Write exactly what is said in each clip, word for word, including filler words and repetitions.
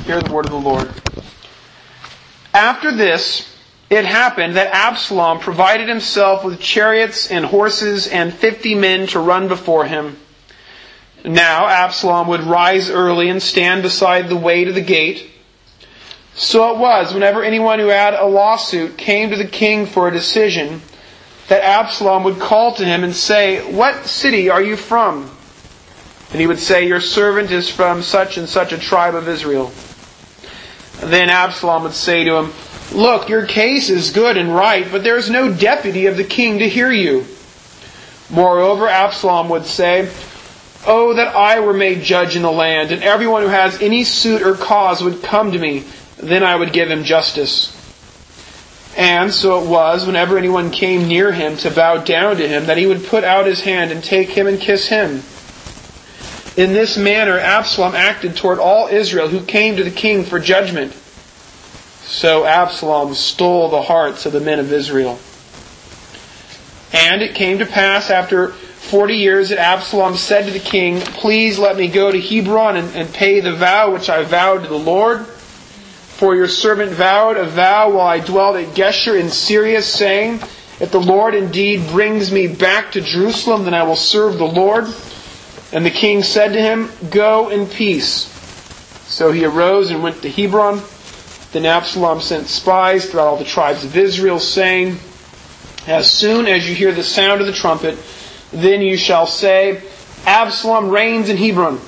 Hear the word of the Lord. After this, it happened that Absalom provided himself with chariots and horses and fifty men to run before him. Now Absalom would rise early and stand beside the way to the gate. So it was, whenever anyone who had a lawsuit came to the king for a decision, that Absalom would call to him and say, "What city are you from?" And he would say, "Your servant is from such and such a tribe of Israel." Then Absalom would say to him, "Look, your case is good and right, but there is no deputy of the king to hear you." Moreover, Absalom would say, "Oh, that I were made judge in the land, and everyone who has any suit or cause would come to me, then I would give him justice." And so it was, whenever anyone came near him to bow down to him, that he would put out his hand and take him and kiss him. In this manner Absalom acted toward all Israel who came to the king for judgment. So Absalom stole the hearts of the men of Israel. And it came to pass after forty years that Absalom said to the king, "Please let me go to Hebron and, and pay the vow which I vowed to the Lord. For your servant vowed a vow while I dwelt at Geshur in Syria, saying, if the Lord indeed brings me back to Jerusalem, then I will serve the Lord." And the king said to him, "Go in peace." So he arose and went to Hebron. Then Absalom sent spies throughout all the tribes of Israel, saying, "As soon as you hear the sound of the trumpet, then you shall say, Absalom reigns in Hebron."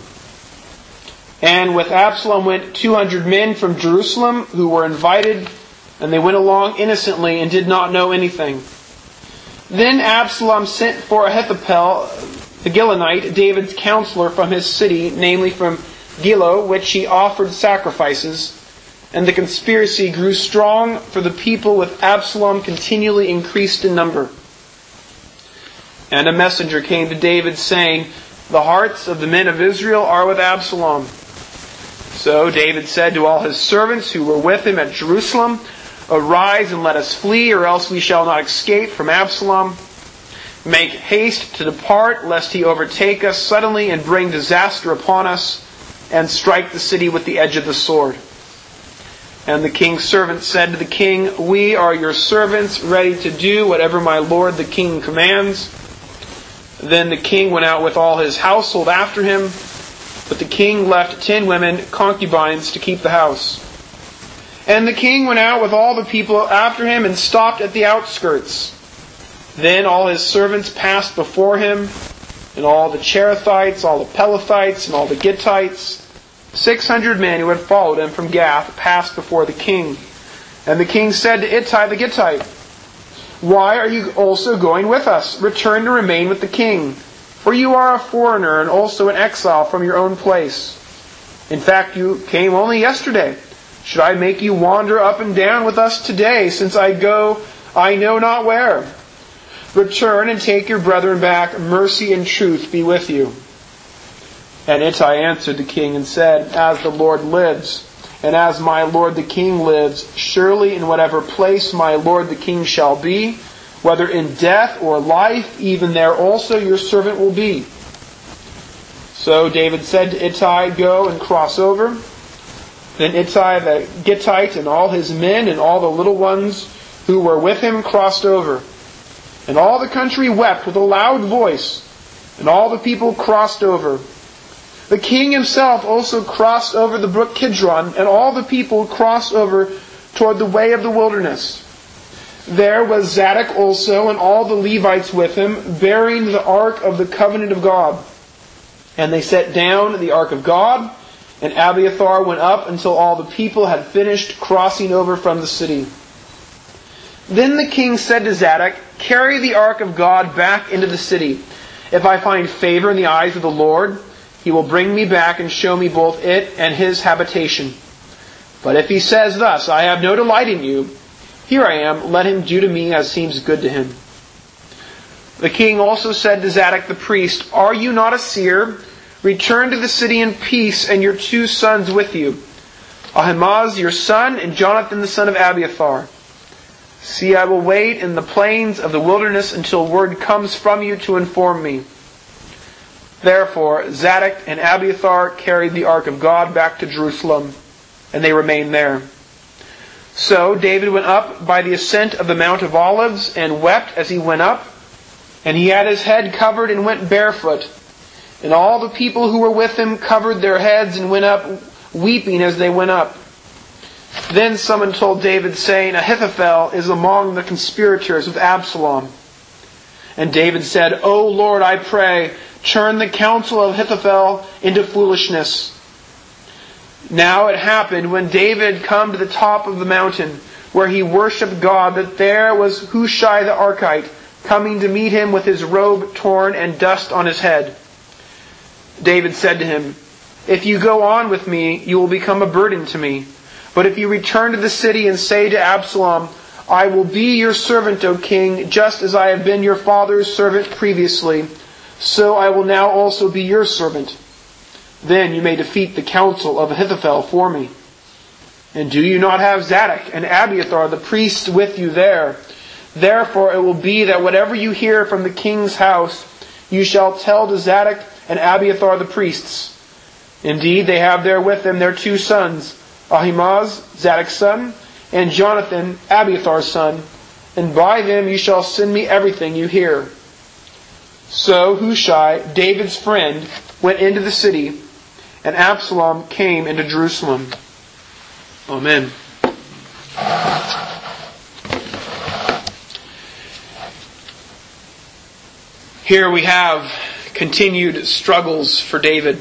And with Absalom went two hundred men from Jerusalem who were invited, and they went along innocently and did not know anything. Then Absalom sent for Ahithophel, the Gilonite, David's counselor, from his city, namely from Gilo, which he offered sacrifices. And the conspiracy grew strong, for the people with Absalom continually increased in number. And a messenger came to David, saying, "The hearts of the men of Israel are with Absalom." So David said to all his servants who were with him at Jerusalem, "Arise and let us flee, or else we shall not escape from Absalom. Make haste to depart, lest he overtake us suddenly and bring disaster upon us, and strike the city with the edge of the sword." And the king's servants said to the king, "We are your servants, ready to do whatever my lord the king commands." Then the king went out with all his household after him, but the king left ten women, concubines, to keep the house. And the king went out with all the people after him and stopped at the outskirts. Then all his servants passed before him, and all the Cherethites, all the Pelethites, and all the Gittites, six hundred men who had followed him from Gath, passed before the king. And the king said to Ittai the Gittite, "Why are you also going with us? Return to remain with the king. For you are a foreigner and also an exile from your own place. In fact, you came only yesterday. Should I make you wander up and down with us today, since I go I know not where? Return and take your brethren back. Mercy and truth be with you." And Ittai answered the king and said, "As the Lord lives, and as my lord the king lives, surely in whatever place my lord the king shall be, whether in death or life, even there also your servant will be." So David said to Ittai, "Go and cross over." Then Ittai the Gittite and all his men and all the little ones who were with him crossed over. And all the country wept with a loud voice, and all the people crossed over. The king himself also crossed over the brook Kidron, and all the people crossed over toward the way of the wilderness. There was Zadok also, and all the Levites with him, bearing the ark of the covenant of God. And they set down the ark of God, and Abiathar went up until all the people had finished crossing over from the city. Then the king said to Zadok, "Carry the ark of God back into the city. If I find favor in the eyes of the Lord, he will bring me back and show me both it and his habitation. But if he says thus, I have no delight in you, here I am, let him do to me as seems good to him." The king also said to Zadok the priest, "Are you not a seer? Return to the city in peace, and your two sons with you, Ahimaaz your son, and Jonathan the son of Abiathar. See, I will wait in the plains of the wilderness until word comes from you to inform me." Therefore Zadok and Abiathar carried the ark of God back to Jerusalem, And they remained there. So David went up by the ascent of the Mount of Olives, and wept as he went up. And he had his head covered and went barefoot. And all the people who were with him covered their heads and went up, weeping as they went up. Then someone told David, saying, Ahithophel is among the conspirators with Absalom. And David said, O Lord, I pray, turn the counsel of Ahithophel into foolishness. Now it happened, when David come to the top of the mountain, where he worshipped God, that there was Hushai the Archite, coming to meet him with his robe torn and dust on his head. David said to him, If you go on with me, you will become a burden to me. But if you return to the city and say to Absalom, I will be your servant, O king, just as I have been your father's servant previously, so I will now also be your servant. Then you may defeat the counsel of Ahithophel for me. And do you not have Zadok and Abiathar the priests with you there? Therefore it will be that whatever you hear from the king's house, you shall tell to Zadok and Abiathar the priests. Indeed, they have there with them their two sons, Ahimaaz, Zadok's son, and Jonathan, Abiathar's son, and by them you shall send me everything you hear. So Hushai, David's friend, went into the city, and Absalom came into Jerusalem. Amen. Here we have continued struggles for David.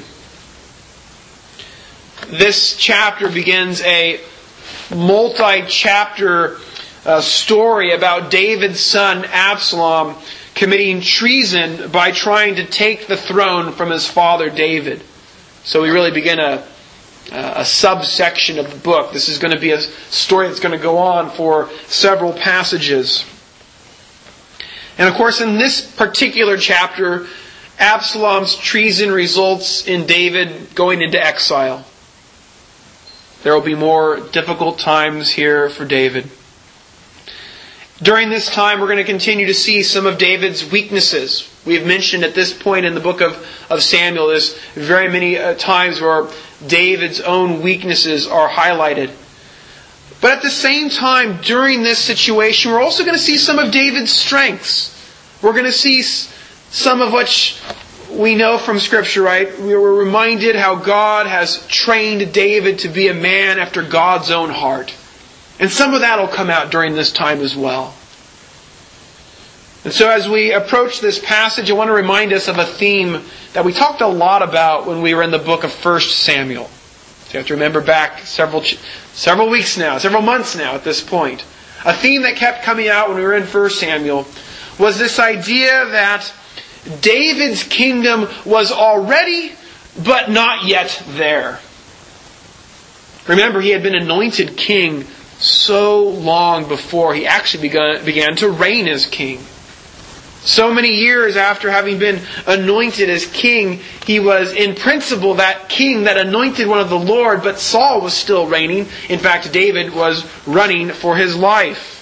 This chapter begins a multi-chapter uh, story about David's son Absalom committing treason by trying to take the throne from his father David. So we really begin a, a subsection of the book. This is going to be a story that's going to go on for several passages. And of course, in this particular chapter, Absalom's treason results in David going into exile. There will be more difficult times here for David. During this time, we're going to continue to see some of David's weaknesses. We have mentioned at this point in the book of, of Samuel, there's very many uh, times where David's own weaknesses are highlighted. But at the same time, during this situation, we're also going to see some of David's strengths. We're going to see some of what we know from Scripture, right? We were reminded how God has trained David to be a man after God's own heart. And some of that will come out during this time as well. And so as we approach this passage, I want to remind us of a theme that we talked a lot about when we were in the book of First Samuel. So you have to remember back several several weeks now, several months now at this point. A theme that kept coming out when we were in First Samuel was this idea that David's kingdom was already, but not yet there. Remember, he had been anointed king so long before he actually began, began to reign as king. So many years after having been anointed as king, he was in principle that king, that anointed one of the Lord, but Saul was still reigning. In fact, David was running for his life.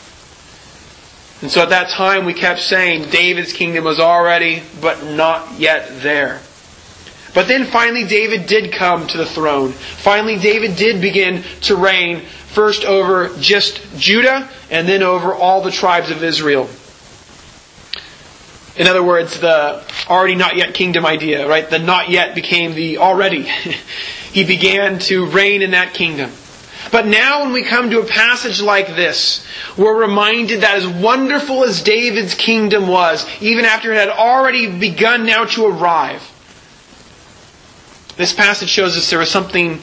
And so at that time we kept saying David's kingdom was already, but not yet there. But then finally David did come to the throne. Finally David did begin to reign, first over just Judah, and then over all the tribes of Israel. In other words, the already not yet kingdom idea, right? The not yet became the already. He began to reign in that kingdom. But now when we come to a passage like this, we're reminded that as wonderful as David's kingdom was, even after it had already begun now to arrive, this passage shows us there was something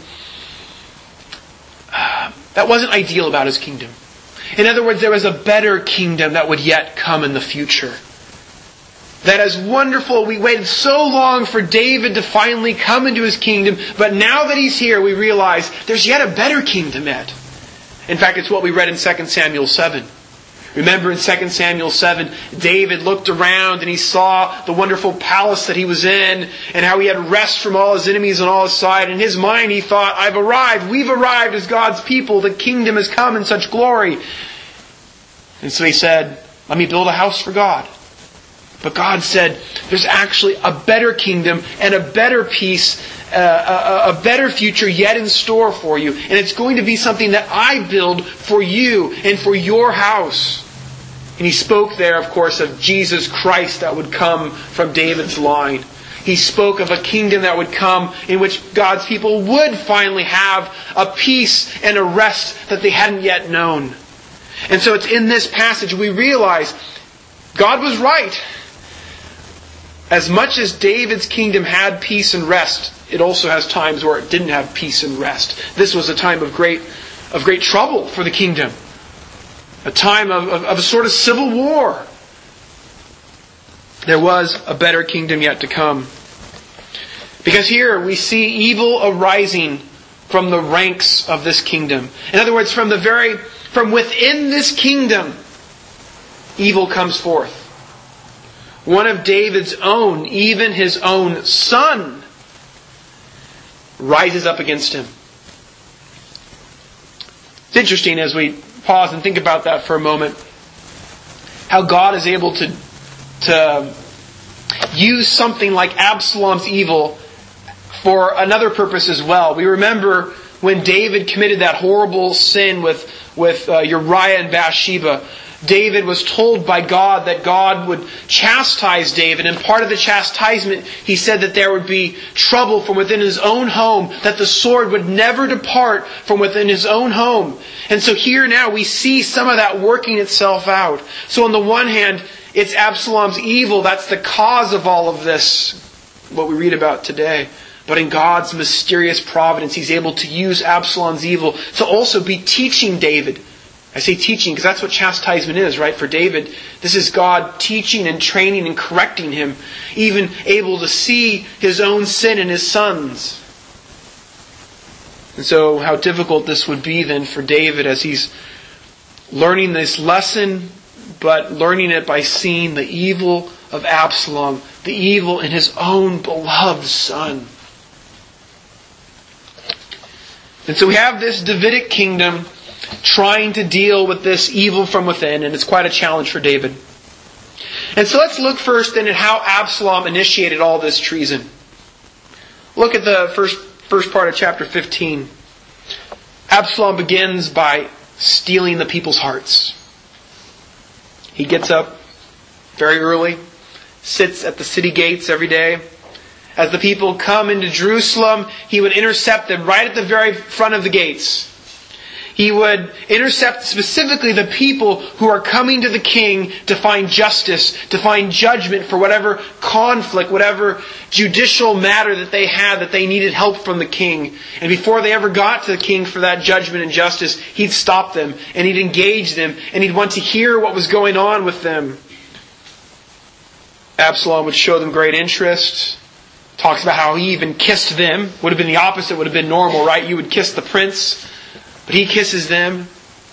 uh, that wasn't ideal about his kingdom. In other words, there was a better kingdom that would yet come in the future. That as wonderful, we waited so long for David to finally come into his kingdom, but now that he's here, we realize there's yet a better kingdom yet. In fact, it's what we read in Second Samuel seven. Remember in Second Samuel seven, David looked around and he saw the wonderful palace that he was in and how he had rest from all his enemies on all his side. In his mind, he thought, I've arrived. We've arrived as God's people. The kingdom has come in such glory. And so he said, let me build a house for God. But God said, there's actually a better kingdom and a better peace a, a, a better future yet in store for you. And it's going to be something that I build for you and for your house. And he spoke there, of course, of Jesus Christ that would come from David's line. He spoke of a kingdom that would come in which God's people would finally have a peace and a rest that they hadn't yet known. And so it's in this passage we realize God was right. As much as David's kingdom had peace and rest, it also has times where it didn't have peace and rest. This was a time of great, of great trouble for the kingdom. A time of, of, of a sort of civil war. There was a better kingdom yet to come. Because here we see evil arising from the ranks of this kingdom. In other words, from the very, from within this kingdom, evil comes forth. One of David's own, even his own son, rises up against him. It's interesting as we pause and think about that for a moment, how God is able to, to use something like Absalom's evil for another purpose as well. We remember when David committed that horrible sin with, with uh, Uriah and Bathsheba. David was told by God that God would chastise David. And part of the chastisement, he said that there would be trouble from within his own home, that the sword would never depart from within his own home. And so here now we see some of that working itself out. So on the one hand, it's Absalom's evil. That's the cause of all of this, what we read about today. But in God's mysterious providence, He's able to use Absalom's evil to also be teaching David. I say teaching because that's what chastisement is, right? For David, this is God teaching and training and correcting him, even able to see his own sin in his sons. And so how difficult this would be then for David as he's learning this lesson, but learning it by seeing the evil of Absalom, the evil in his own beloved son. And so we have this Davidic kingdom trying to deal with this evil from within, and it's quite a challenge for David. And so let's look first then at how Absalom initiated all this treason. Look at the first, first part of chapter fifteen. Absalom begins by stealing the people's hearts. He gets up very early, sits at the city gates every day. As the people come into Jerusalem, he would intercept them right at the very front of the gates. He would intercept specifically the people who are coming to the king to find justice, to find judgment for whatever conflict, whatever judicial matter that they had that they needed help from the king. And before they ever got to the king for that judgment and justice, he'd stop them and he'd engage them and he'd want to hear what was going on with them. Absalom would show them great interest. Talks about how he even kissed them. Would have been the opposite, would have been normal, right? You would kiss the prince. But he kisses them.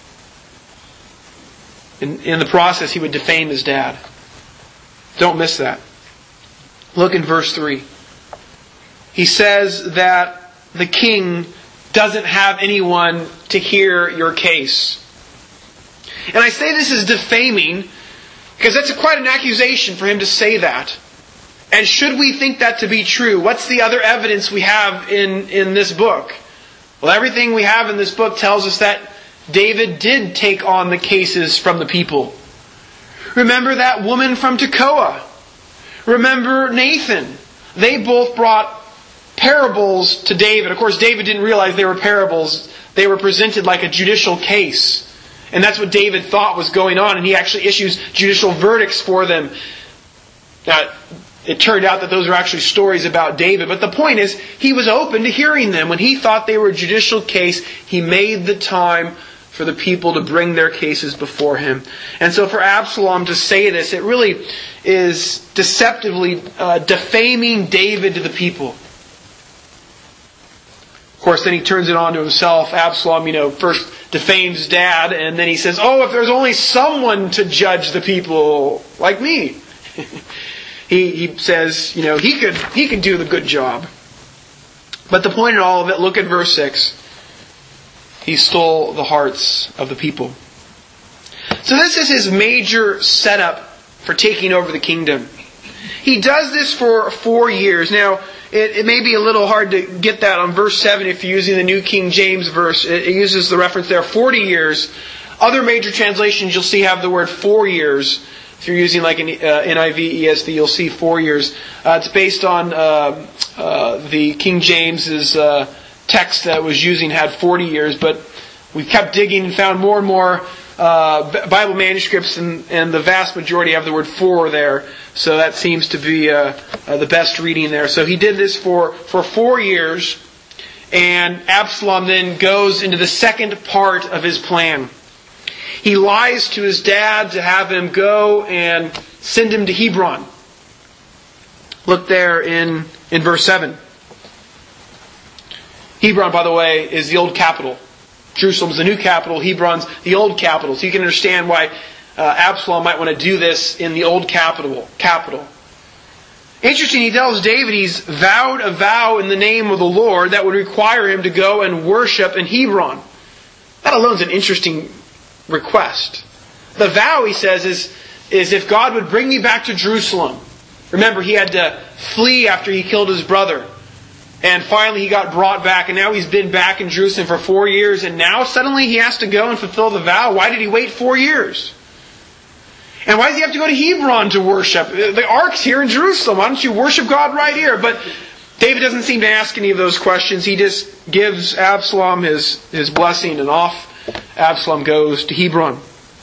In, in the process, he would defame his dad. Don't miss that. Look in verse three. He says that the king doesn't have anyone to hear your case. And I say this is defaming because that's quite an accusation for him to say that. And should we think that to be true, what's the other evidence we have in, in this book? Well, everything we have in this book tells us that David did take on the cases from the people. Remember that woman from Tekoa. Remember Nathan. They both brought parables to David. Of course, David didn't realize they were parables. They were presented like a judicial case. And that's what David thought was going on. And he actually issues judicial verdicts for them. Now, it turned out that those were actually stories about David. But the point is, he was open to hearing them. When he thought they were a judicial case, he made the time for the people to bring their cases before him. And so for Absalom to say this, it really is deceptively uh, defaming David to the people. Of course, then he turns it on to himself. Absalom, you know, first defames dad, and then he says, oh, if there's only someone to judge the people like me. He, he says, you know, he could he could do the good job. But the point in all of it, look at verse six. He stole the hearts of the people. So this is his major setup for taking over the kingdom. He does this for four years. Now, it, it may be a little hard to get that on verse seven if you're using the New King James verse. It, it uses the reference there, forty years. Other major translations you'll see have the word four years. If you're using like an uh, N I V, E S V, you'll see four years. Uh, it's based on uh, uh, the King James's uh, text that was using had forty years, but we've kept digging and found more and more uh, Bible manuscripts, and, and the vast majority have the word four there. So that seems to be uh, uh, the best reading there. So he did this for, for four years, and Absalom then goes into the second part of his plan. He lies to his dad to have him go and send him to Hebron. Look there in, in verse seven. Hebron, by the way, is the old capital. Jerusalem's the new capital. Hebron's the old capital. So you can understand why uh, Absalom might want to do this in the old capital. capital. Interesting, he tells David he's vowed a vow in the name of the Lord that would require him to go and worship in Hebron. That alone is an interesting request. The vow, he says, is, is if God would bring me back to Jerusalem. Remember, he had to flee after he killed his brother. And finally he got brought back, and now he's been back in Jerusalem for four years, and now suddenly he has to go and fulfill the vow. Why did he wait four years? And why does he have to go to Hebron to worship? The ark's here in Jerusalem. Why don't you worship God right here? But David doesn't seem to ask any of those questions. He just gives Absalom his, his blessing, and off Absalom goes to Hebron.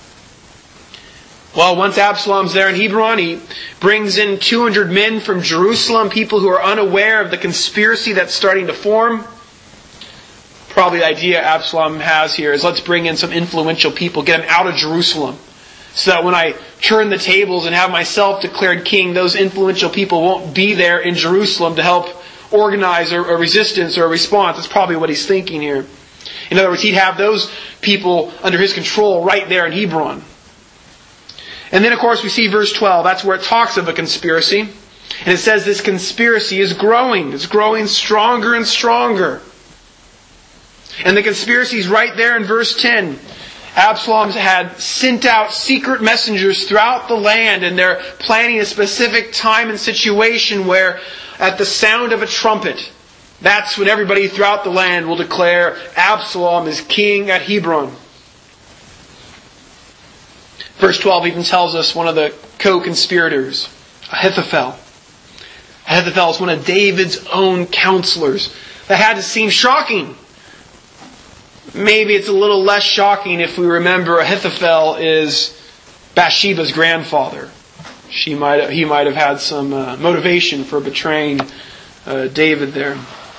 Well, once Absalom's there in Hebron, he brings in two hundred men from Jerusalem, people who are unaware of the conspiracy that's starting to form. Probably the idea Absalom has here is, let's bring in some influential people, get them out of Jerusalem, so that when I turn the tables and have myself declared king, those influential people won't be there in Jerusalem to help organize a, a resistance or a response. That's probably what he's thinking here. In other words, he'd have those people under his control right there in Hebron. And then, of course, we see verse twelve. That's where it talks of a conspiracy. And it says this conspiracy is growing. It's growing stronger and stronger. And the conspiracy is right there in verse ten. Absalom had sent out secret messengers throughout the land, and they're planning a specific time and situation where, at the sound of a trumpet, that's when everybody throughout the land will declare Absalom is king at Hebron. Verse twelve even tells us one of the co-conspirators, Ahithophel. Ahithophel is one of David's own counselors. That had to seem shocking. Maybe it's a little less shocking if we remember Ahithophel is Bathsheba's grandfather. She might have, he might have had some uh, motivation for betraying uh, David there.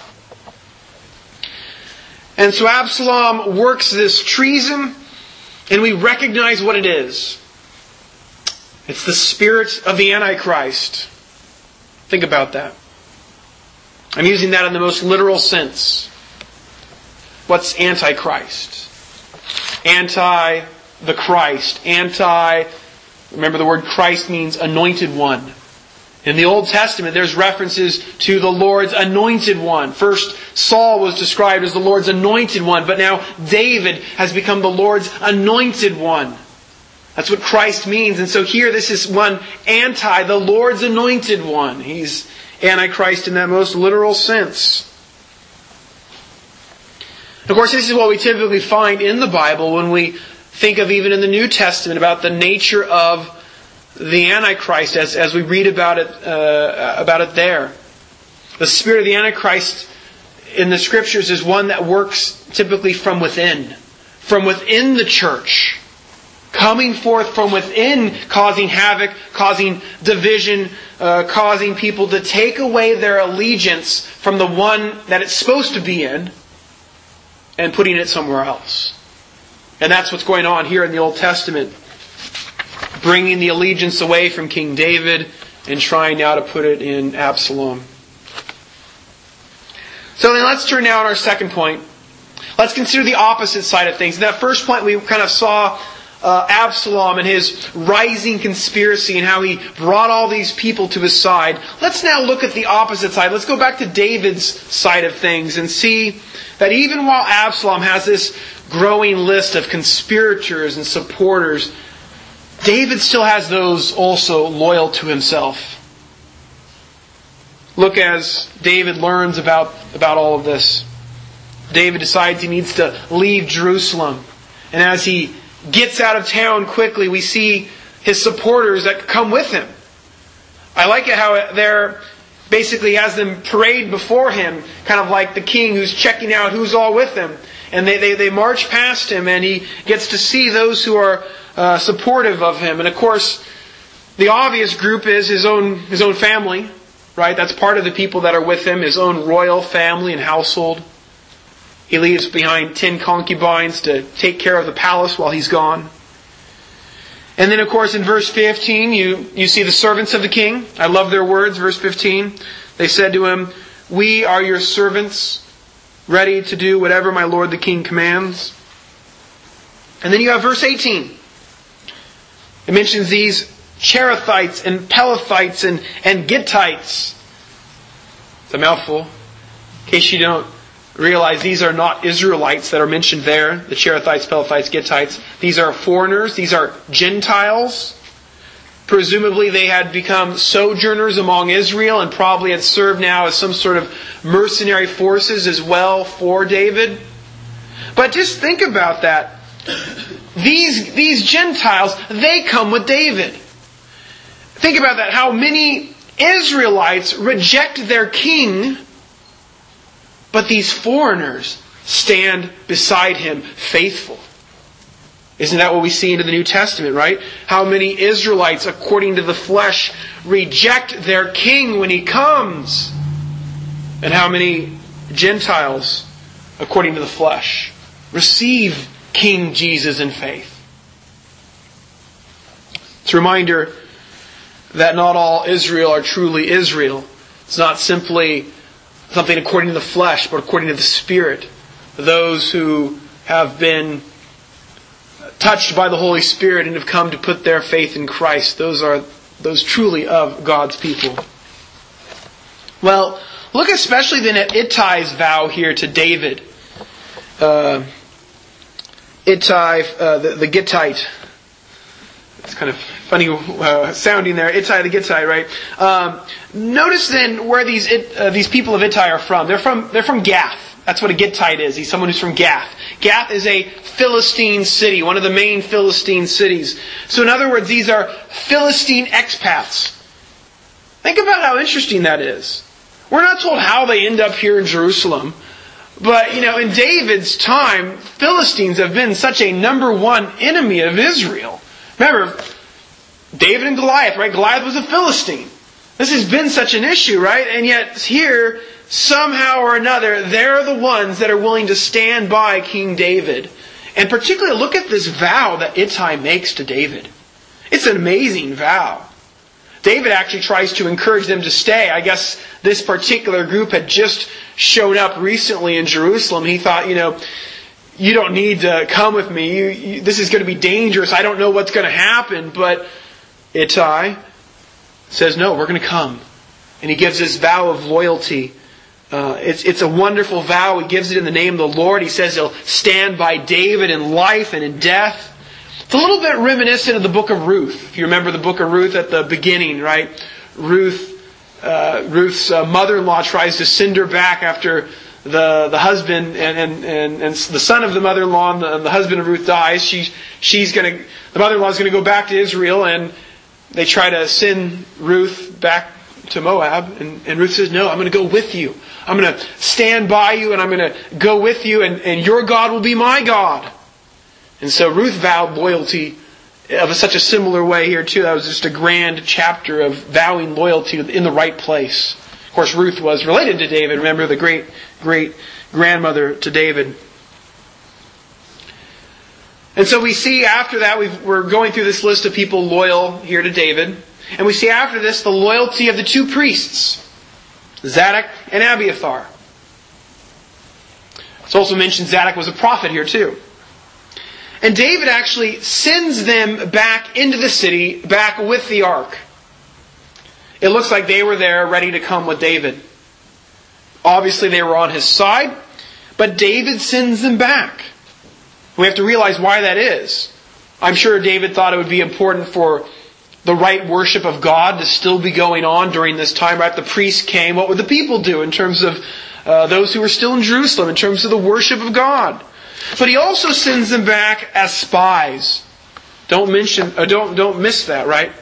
And so Absalom works this treason, and we recognize what it is. It's the spirit of the Antichrist. Think about that. I'm using that in the most literal sense. What's Antichrist? Anti the Christ. Anti, remember the word Christ means anointed one. In the Old Testament, there's references to the Lord's anointed one. First, Saul was described as the Lord's anointed one, but now David has become the Lord's anointed one. That's what Christ means. And so here, this is one anti, the Lord's anointed one. He's Antichrist in that most literal sense. Of course, this is what we typically find in the Bible when we think of even in the New Testament about the nature of the Antichrist as, as we read about it uh, about it there. The spirit of the Antichrist in the Scriptures is one that works typically from within. From within the church. Coming forth from within, causing havoc, causing division, uh, causing people to take away their allegiance from the one that it's supposed to be in and putting it somewhere else. And that's what's going on here in the Old Testament. Bringing the allegiance away from King David and trying now to put it in Absalom. So then let's turn now to our second point. Let's consider the opposite side of things. In that first point we kind of saw uh, Absalom and his rising conspiracy and how he brought all these people to his side. Let's now look at the opposite side. Let's go back to David's side of things and see that even while Absalom has this growing list of conspirators and supporters, David still has those also loyal to himself. Look as David learns about, about all of this. David decides he needs to leave Jerusalem. And as he gets out of town quickly, we see his supporters that come with him. I like it how they're basically has them parade before him, kind of like the king who's checking out who's all with him. And they, they, they march past him, and he gets to see those who are uh, supportive of him. And of course, the obvious group is his own his own family, right? That's part of the people that are with him, his own royal family and household. He leaves behind ten concubines to take care of the palace while he's gone. And then, of course, in verse fifteen, you, you see the servants of the king. I love their words, verse fifteen. They said to him, "We are your servants, ready to do whatever my lord the king commands." And then you have verse eighteen. It mentions these Cherethites and Pelethites and, and Gittites. It's a mouthful. In case you don't realize, these are not Israelites that are mentioned there. The Cherethites, Pelethites, Gittites. These are foreigners. These are Gentiles. Presumably they had become sojourners among Israel and probably had served now as some sort of mercenary forces as well for David. But just think about that. These, these Gentiles, they come with David. Think about that. How many Israelites reject their king, but these foreigners stand beside him faithful. Isn't that what we see into the New Testament, right? How many Israelites, according to the flesh, reject their king when he comes. And how many Gentiles, according to the flesh, receive King Jesus in faith. It's a reminder that not all Israel are truly Israel. It's not simply something according to the flesh, but according to the Spirit. Those who have been touched by the Holy Spirit and have come to put their faith in Christ, those are those truly of God's people. Well, look especially then at Ittai's vow here to David. Uh, Ittai, uh, the, the Gittite. It's kind of funny uh, sounding there. Ittai the Gittite, right? Um, notice then where these it, uh, these people of Ittai are from. They're from they're from Gath. That's what a Gittite is. He's someone who's from Gath. Gath is a Philistine city, one of the main Philistine cities. So in other words, these are Philistine expats. Think about how interesting that is. We're not told how they end up here in Jerusalem. But, you know, in David's time, Philistines have been such a number one enemy of Israel. Remember, David and Goliath, right? Goliath was a Philistine. This has been such an issue, right? And yet here, somehow or another, they're the ones that are willing to stand by King David. And particularly look at this vow that Ittai makes to David. It's an amazing vow. David actually tries to encourage them to stay. I guess this particular group had just shown up recently in Jerusalem. He thought, you know, you don't need to come with me. You, you, this is going to be dangerous. I don't know what's going to happen. But Ittai says, no, we're going to come. And he gives this vow of loyalty. Uh, it's, it's a wonderful vow. He gives it in the name of the Lord. He says he'll stand by David in life and in death. It's a little bit reminiscent of the book of Ruth. If you remember the book of Ruth at the beginning, right? Ruth, uh, Ruth's uh, mother-in-law tries to send her back after the the husband and and, and, and the son of the mother-in-law and the, and the husband of Ruth dies. She she's gonna the mother-in-law is going to go back to Israel, and they try to send Ruth back to Moab, and, and Ruth says, "No, I'm going to go with you. I'm going to stand by you, and I'm going to go with you, and, and your God will be my God." And so Ruth vowed loyalty of such a similar way here too. That was just a grand chapter of vowing loyalty in the right place. Of course, Ruth was related to David. Remember, the great, great grandmother to David. And so we see after that, we've, we're going through this list of people loyal here to David. And we see after this the loyalty of the two priests, Zadok and Abiathar. It's also mentioned Zadok was a prophet here too. And David actually sends them back into the city, back with the ark. It looks like they were there ready to come with David. Obviously they were on his side, but David sends them back. We have to realize why that is. I'm sure David thought it would be important for the right worship of God to still be going on during this time, right? The priests came. What would the people do in terms of uh, those who were still in Jerusalem, in terms of the worship of God? But he also sends them back as spies. Don't mention, uh, don't don't miss that, right?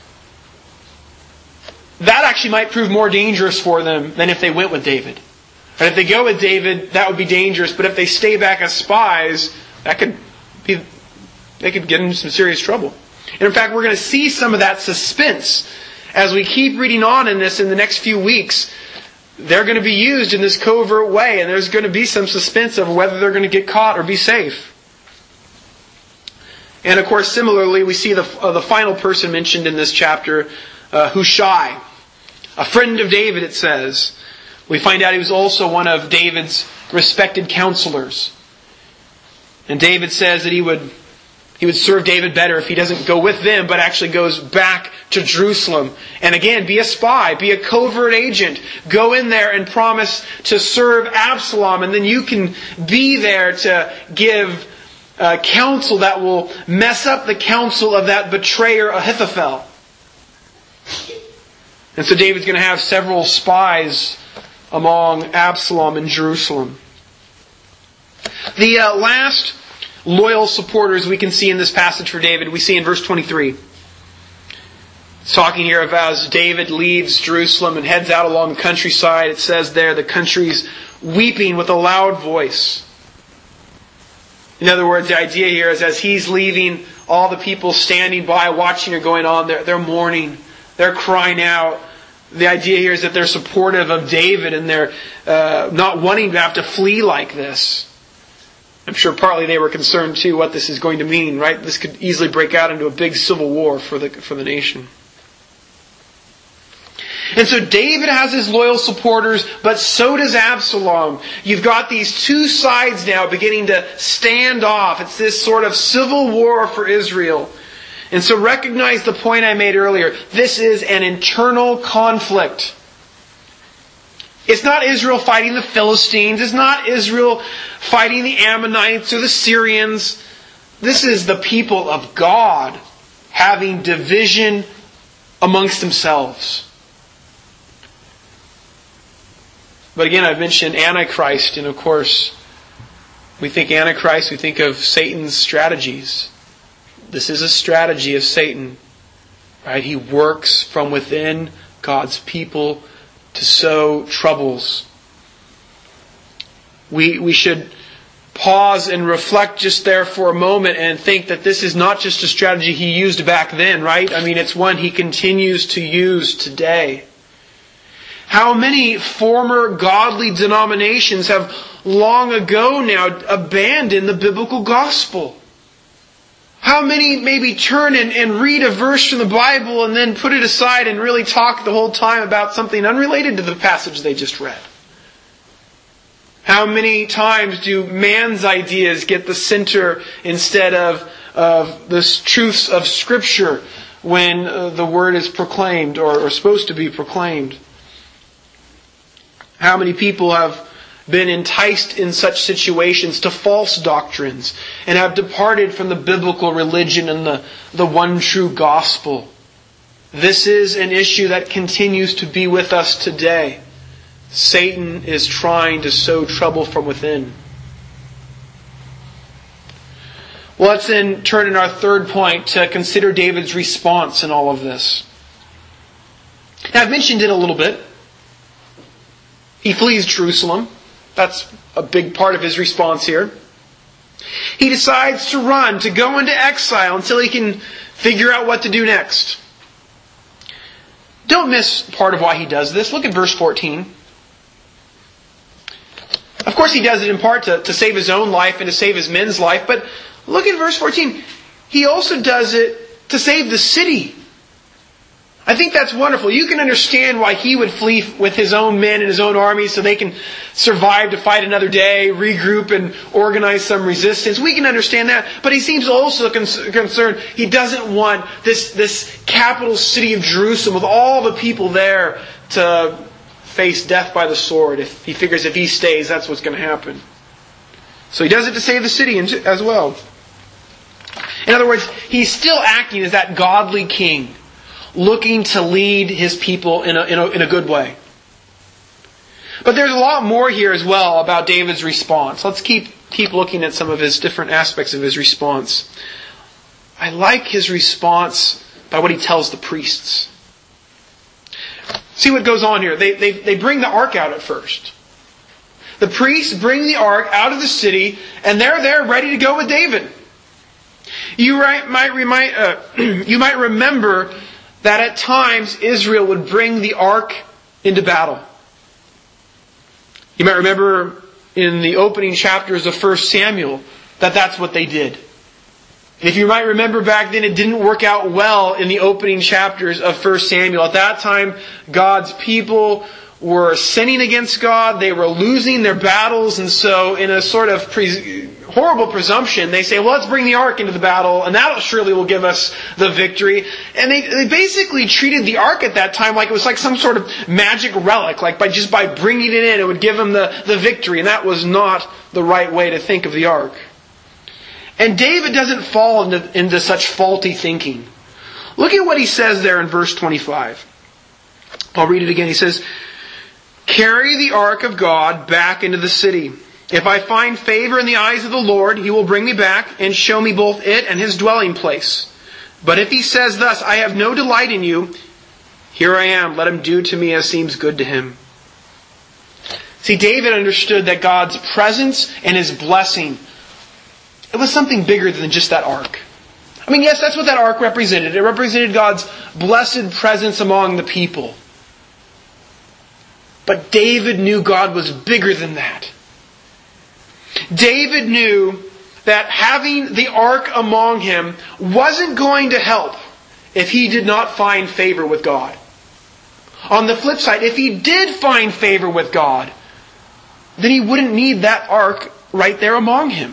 That actually might prove more dangerous for them than if they went with David. And if they go with David, that would be dangerous. But if they stay back as spies, that could be, they could get into some serious trouble. And in fact, we're going to see some of that suspense as we keep reading on in this in the next few weeks. They're going to be used in this covert way, and there's going to be some suspense of whether they're going to get caught or be safe. And of course, similarly, we see the uh, the final person mentioned in this chapter, uh, Hushai, a friend of David, it says. We find out he was also one of David's respected counselors. And David says that he would he would serve David better if he doesn't go with them, but actually goes back to Jerusalem. And again, be a spy, be a covert agent. Go in there and promise to serve Absalom, and then you can be there to give uh, counsel that will mess up the counsel of that betrayer Ahithophel. And so David's going to have several spies among Absalom in Jerusalem. The uh, last loyal supporters we can see in this passage for David, we see in verse twenty-three. It's talking here of as David leaves Jerusalem and heads out along the countryside. It says there, the country's weeping with a loud voice. In other words, the idea here is as he's leaving, all the people standing by, watching or going on, they're, they're mourning. They're crying out. The idea here is that they're supportive of David and they're uh, not wanting to have to flee like this. I'm sure partly they were concerned too what this is going to mean, right? This could easily break out into a big civil war for the for the nation. And so David has his loyal supporters, but so does Absalom. You've got these two sides now beginning to stand off. It's this sort of civil war for Israel. And so recognize the point I made earlier. This is an internal conflict. It's not Israel fighting the Philistines. It's not Israel fighting the Ammonites or the Syrians. This is the people of God having division amongst themselves. But again, I've mentioned Antichrist, and of course, we think Antichrist, we think of Satan's strategies. This is a strategy of Satan, right? He works from within God's people to sow troubles. We we should pause and reflect just there for a moment and think that this is not just a strategy he used back then, right? I mean, it's one he continues to use today. How many former godly denominations have long ago now abandoned the biblical gospel? How many maybe turn and, and read a verse from the Bible and then put it aside and really talk the whole time about something unrelated to the passage they just read? How many times do man's ideas get the center instead of, of the truths of Scripture when uh, the Word is proclaimed or, or supposed to be proclaimed? How many people have been enticed in such situations to false doctrines and have departed from the biblical religion and the, the one true gospel? This is an issue that continues to be with us today. Satan is trying to sow trouble from within. Well, let's then turn in our third point to consider David's response in all of this. Now, I've mentioned it a little bit. He flees Jerusalem. That's a big part of his response here. He decides to run, to go into exile until he can figure out what to do next. Don't miss part of why he does this. Look at verse fourteen. Of course he does it in part to, to save his own life and to save his men's life, but look at verse fourteen. He also does it to save the city. I think that's wonderful. You can understand why he would flee with his own men and his own army so they can survive to fight another day, regroup and organize some resistance. We can understand that. But he seems also concerned. He doesn't want this, this capital city of Jerusalem with all the people there to face death by the sword. If he figures if he stays, that's what's going to happen. So he does it to save the city as well. In other words, he's still acting as that godly king looking to lead his people in a, in a, in a good way. But there's a lot more here as well about David's response. Let's keep, keep looking at some of his different aspects of his response. I like his response by what he tells the priests. See what goes on here. They, they, they bring the ark out at first. The priests bring the ark out of the city, and they're there ready to go with David. You might, remind, uh, you might remember that at times Israel would bring the ark into battle. You might remember in the opening chapters of First Samuel that that's what they did. If you might remember back then, it didn't work out well in the opening chapters of First Samuel. At that time, God's people were sinning against God. They were losing their battles. And so in a sort of pre- horrible presumption, they say, well, let's bring the ark into the battle, and that surely will give us the victory. And they, they basically treated the ark at that time like it was like some sort of magic relic. Like by just by bringing it in, it would give them the, the victory. And that was not the right way to think of the ark. And David doesn't fall into, into such faulty thinking. Look at what he says there in verse twenty-five. I'll read it again. He says, "Carry the ark of God back into the city. If I find favor in the eyes of the Lord, He will bring me back and show me both it and His dwelling place. But if He says thus, I have no delight in you, here I am, let Him do to me as seems good to Him." See, David understood that God's presence and His blessing, it was something bigger than just that ark. I mean, yes, that's what that ark represented. It represented God's blessed presence among the people. But David knew God was bigger than that. David knew that having the ark among him wasn't going to help if he did not find favor with God. On the flip side, if he did find favor with God, then he wouldn't need that ark right there among him.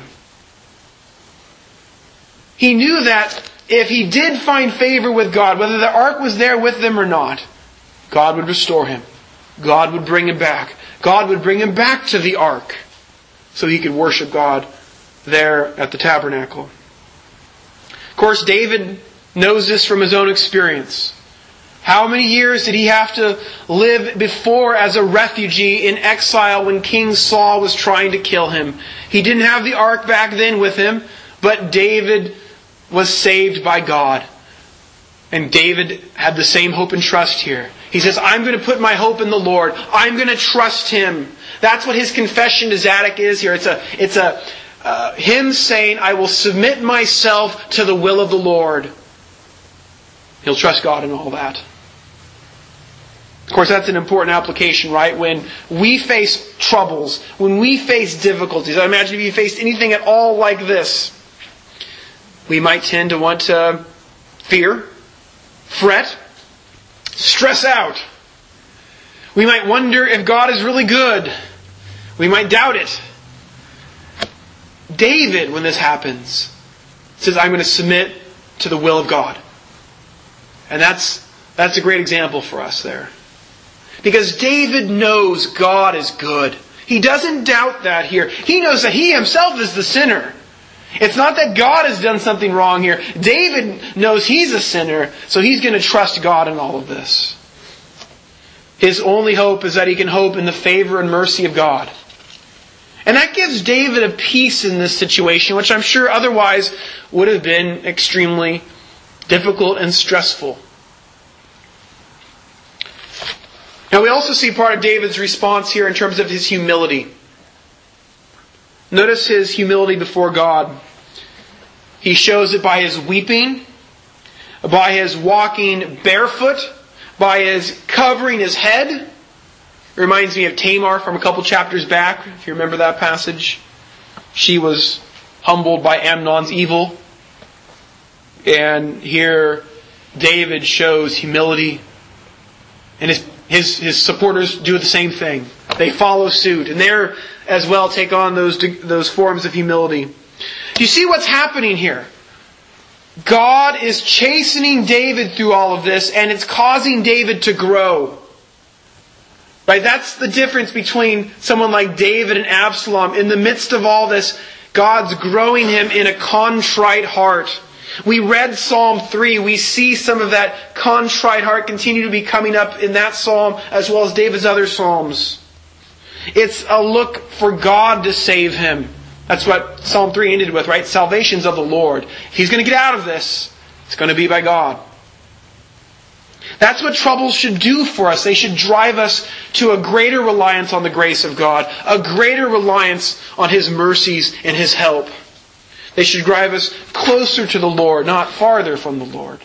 He knew that if he did find favor with God, whether the ark was there with them or not, God would restore him. God would bring him back. God would bring him back to the ark so he could worship God there at the tabernacle. Of course, David knows this from his own experience. How many years did he have to live before as a refugee in exile when King Saul was trying to kill him? He didn't have the ark back then with him, but David was saved by God. And David had the same hope and trust here. He says, I'm going to put my hope in the Lord. I'm going to trust Him. That's what his confession to Zadok is here. It's a, it's a uh, him saying, I will submit myself to the will of the Lord. He'll trust God in all that. Of course, that's an important application, right? When we face troubles, when we face difficulties, I imagine if you faced anything at all like this, we might tend to want to fear, fret, stress out. We might wonder if God is really good. We might doubt it. David, when this happens, says, I'm going to submit to the will of God. And that's, that's a great example for us there. Because David knows God is good. He doesn't doubt that here. He knows that he himself is the sinner. It's not that God has done something wrong here. David knows he's a sinner, so he's going to trust God in all of this. His only hope is that he can hope in the favor and mercy of God. And that gives David a peace in this situation, which I'm sure otherwise would have been extremely difficult and stressful. Now we also see part of David's response here in terms of his humility. Notice his humility before God. He shows it by his weeping, by his walking barefoot, by his covering his head. It reminds me of Tamar from a couple chapters back, if you remember that passage. She was humbled by Amnon's evil. And here David shows humility. And his, his, his supporters do the same thing. They follow suit. And they're as well take on those, those forms of humility. Do you see what's happening here? God is chastening David through all of this, and it's causing David to grow. Right? That's the difference between someone like David and Absalom. In the midst of all this, God's growing him in a contrite heart. We read Psalm three. We see some of that contrite heart continue to be coming up in that psalm as well as David's other psalms. It's a look for God to save him. That's what Psalm three ended with, right? Salvation's of the Lord. If he's going to get out of this, it's going to be by God. That's what troubles should do for us. They should drive us to a greater reliance on the grace of God, a greater reliance on His mercies and His help. They should drive us closer to the Lord, not farther from the Lord.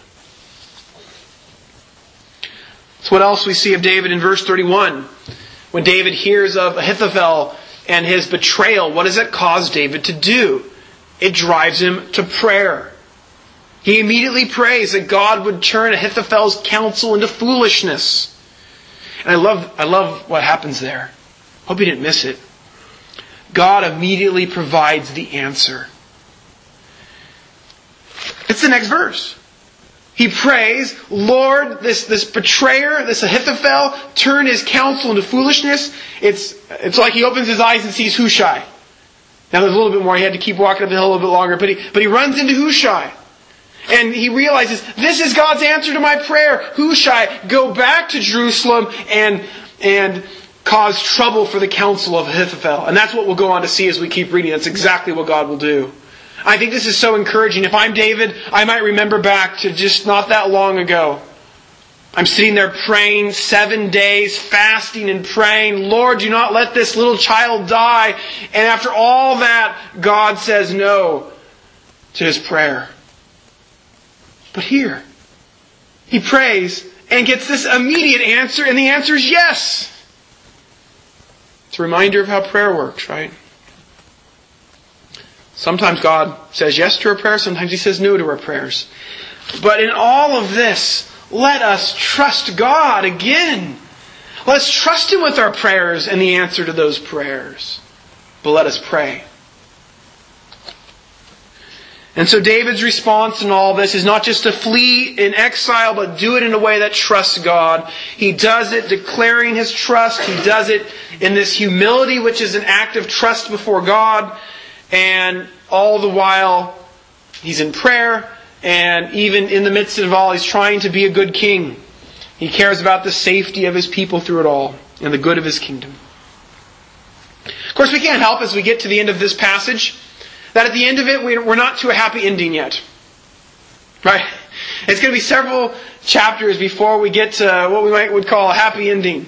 So what else we see of David in verse thirty-one? When David hears of Ahithophel and his betrayal, what does it cause David to do? It drives him to prayer. He immediately prays that God would turn Ahithophel's counsel into foolishness. And I love, I love what happens there. Hope you didn't miss it. God immediately provides the answer. It's the next verse. He prays, Lord, this, this betrayer, this Ahithophel, turn his counsel into foolishness. It's, it's like he opens his eyes and sees Hushai. Now there's a little bit more. He had to keep walking up the hill a little bit longer. But he, but he runs into Hushai. And he realizes, this is God's answer to my prayer. Hushai, go back to Jerusalem and, and cause trouble for the counsel of Ahithophel. And that's what we'll go on to see as we keep reading. That's exactly what God will do. I think this is so encouraging. If I'm David, I might remember back to just not that long ago. I'm sitting there praying seven days, fasting and praying, Lord, do not let this little child die. And after all that, God says no to his prayer. But here, he prays and gets this immediate answer, and the answer is yes. It's a reminder of how prayer works, right? Sometimes God says yes to our prayers, sometimes He says no to our prayers. But in all of this, let us trust God again. Let's trust Him with our prayers and the answer to those prayers. But let us pray. And so David's response in all this is not just to flee in exile, but do it in a way that trusts God. He does it declaring his trust. He does it in this humility, which is an act of trust before God. And all the while, he's in prayer. And even in the midst of it all, he's trying to be a good king. He cares about the safety of his people through it all and the good of his kingdom. Of course, we can't help as we get to the end of this passage that at the end of it, we're not to a happy ending yet. Right? It's going to be several chapters before we get to what we might would call a happy ending.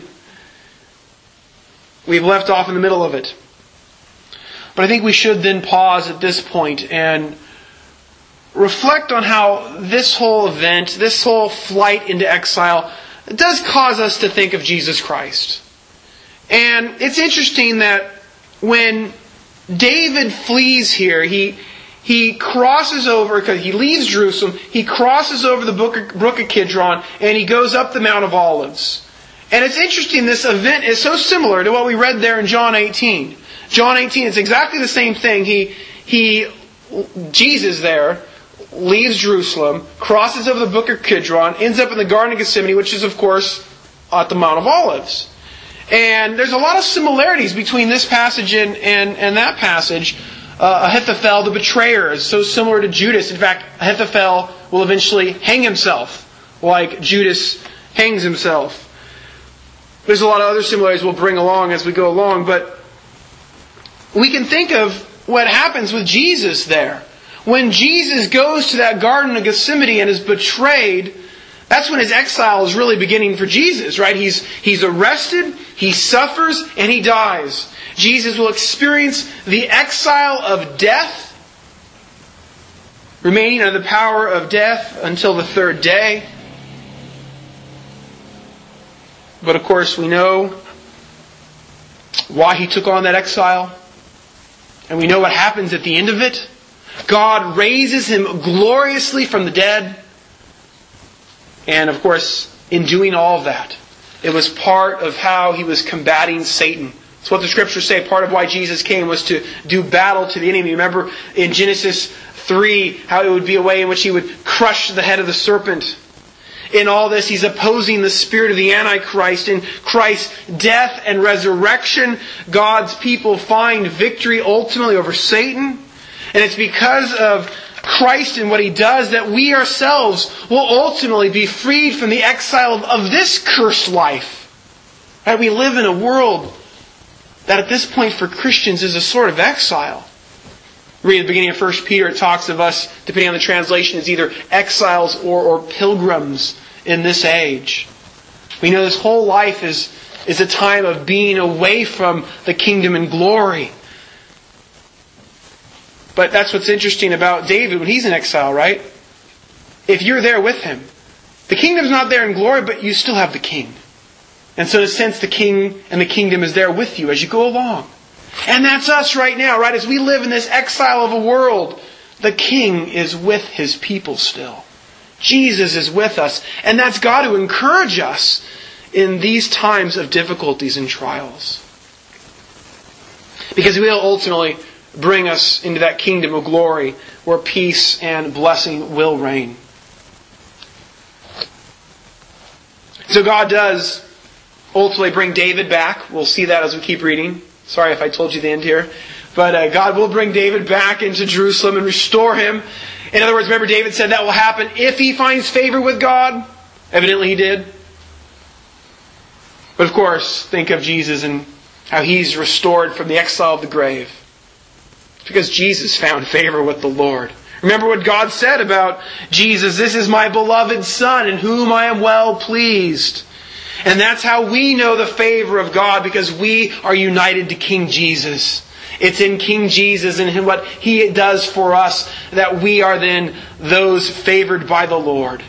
We've left off in the middle of it. But I think we should then pause at this point and reflect on how this whole event, this whole flight into exile, does cause us to think of Jesus Christ. And it's interesting that when David flees here, he he crosses over, because he leaves Jerusalem, he crosses over the brook of Kidron, and he goes up the Mount of Olives. And it's interesting, this event is so similar to what we read there in John eighteen. John eighteen, it's exactly the same thing. He, he, Jesus there, leaves Jerusalem, crosses over the brook of Kidron, ends up in the Garden of Gethsemane, which is, of course, at the Mount of Olives. And there's a lot of similarities between this passage and, and, and that passage. Uh, Ahithophel, the betrayer, is so similar to Judas. In fact, Ahithophel will eventually hang himself, like Judas hangs himself. There's a lot of other similarities we'll bring along as we go along, but we can think of what happens with Jesus there. When Jesus goes to that Garden of Gethsemane and is betrayed, that's when his exile is really beginning for Jesus, right? He's, he's arrested, he suffers, and he dies. Jesus will experience the exile of death, remaining under the power of death until the third day. But of course we know why he took on that exile. And we know what happens at the end of it. God raises him gloriously from the dead. And of course, in doing all of that, it was part of how he was combating Satan. It's what the Scriptures say. Part of why Jesus came was to do battle to the enemy. Remember in Genesis three, how it would be a way in which he would crush the head of the serpent. In all this, he's opposing the spirit of the Antichrist. In Christ's death and resurrection, God's people find victory ultimately over Satan. And it's because of, Christ and what He does, that we ourselves will ultimately be freed from the exile of, of this cursed life. Right? We live in a world that at this point for Christians is a sort of exile. Read at the beginning of First Peter, it talks of us, depending on the translation, as either exiles or, or pilgrims in this age. We know this whole life is, is a time of being away from the kingdom and glory. But that's what's interesting about David when he's in exile, right? If you're there with him, the kingdom's not there in glory, but you still have the king. And so in a sense, the king and the kingdom is there with you as you go along. And that's us right now, right? As we live in this exile of a world, the king is with his people still. Jesus is with us. And that's got to encourage us in these times of difficulties and trials. Because He'll ultimately bring us into that kingdom of glory where peace and blessing will reign. So God does ultimately bring David back. We'll see that as we keep reading. Sorry if I told you the end here. But uh, God will bring David back into Jerusalem and restore him. In other words, remember David said that will happen if he finds favor with God. Evidently he did. But of course, think of Jesus and how He's restored from the exile of the grave. It's because Jesus found favor with the Lord. Remember what God said about Jesus. This is my beloved Son in whom I am well pleased. And that's how we know the favor of God, because we are united to King Jesus. It's in King Jesus and in what He does for us that we are then those favored by the Lord.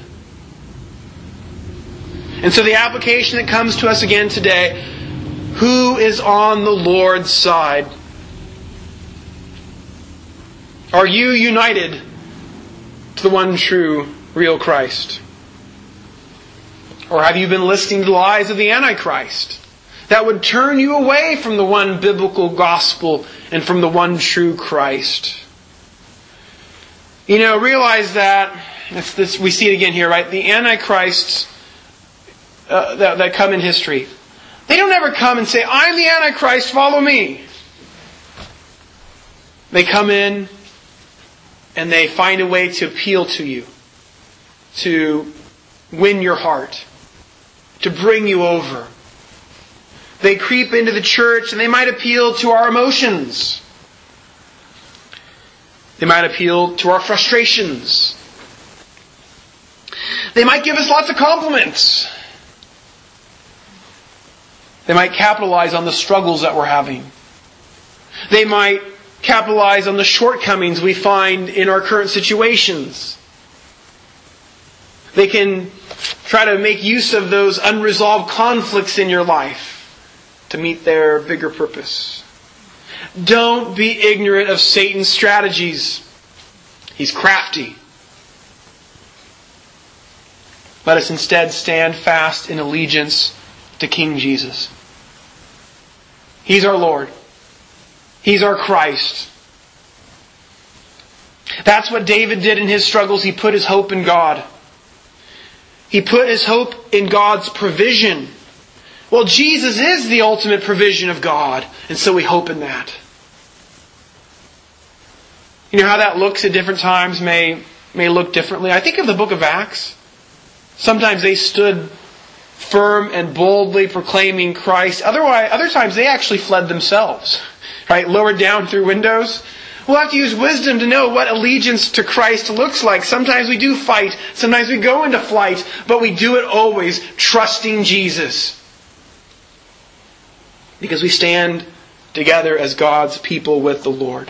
And so the application that comes to us again today, who is on the Lord's side? Are you united to the one true, real Christ? Or have you been listening to the lies of the Antichrist that would turn you away from the one biblical gospel and from the one true Christ? You know, realize that, it's this, we see it again here, right? The Antichrists uh, that, that come in history, they don't ever come and say, I'm the Antichrist, follow me. They come in and they find a way to appeal to you, to win your heart, to bring you over. They creep into the church and they might appeal to our emotions. They might appeal to our frustrations. They might give us lots of compliments. They might capitalize on the struggles that we're having. They might capitalize on the shortcomings we find in our current situations. They can try to make use of those unresolved conflicts in your life to meet their bigger purpose. Don't be ignorant of Satan's strategies. He's crafty. Let us instead stand fast in allegiance to King Jesus. He's our Lord. He's our Christ. That's what David did in his struggles. He put his hope in God. He put his hope in God's provision. Well, Jesus is the ultimate provision of God, and so we hope in that. You know how that looks at different times may, may look differently. I think of the book of Acts. Sometimes they stood firm and boldly proclaiming Christ. Otherwise, other times they actually fled themselves. Right? Lowered down through windows. We'll have to use wisdom to know what allegiance to Christ looks like. Sometimes we do fight. Sometimes we go into flight. But we do it always trusting Jesus. Because we stand together as God's people with the Lord.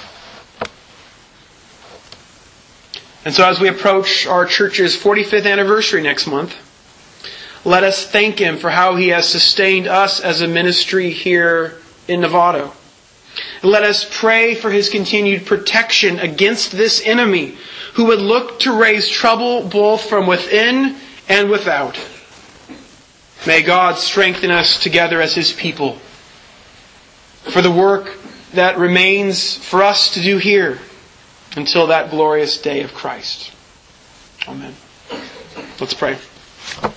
And so as we approach our church's forty-fifth anniversary next month, let us thank Him for how He has sustained us as a ministry here in Novato. Let us pray for His continued protection against this enemy who would look to raise trouble both from within and without. May God strengthen us together as His people for the work that remains for us to do here until that glorious day of Christ. Amen. Let's pray.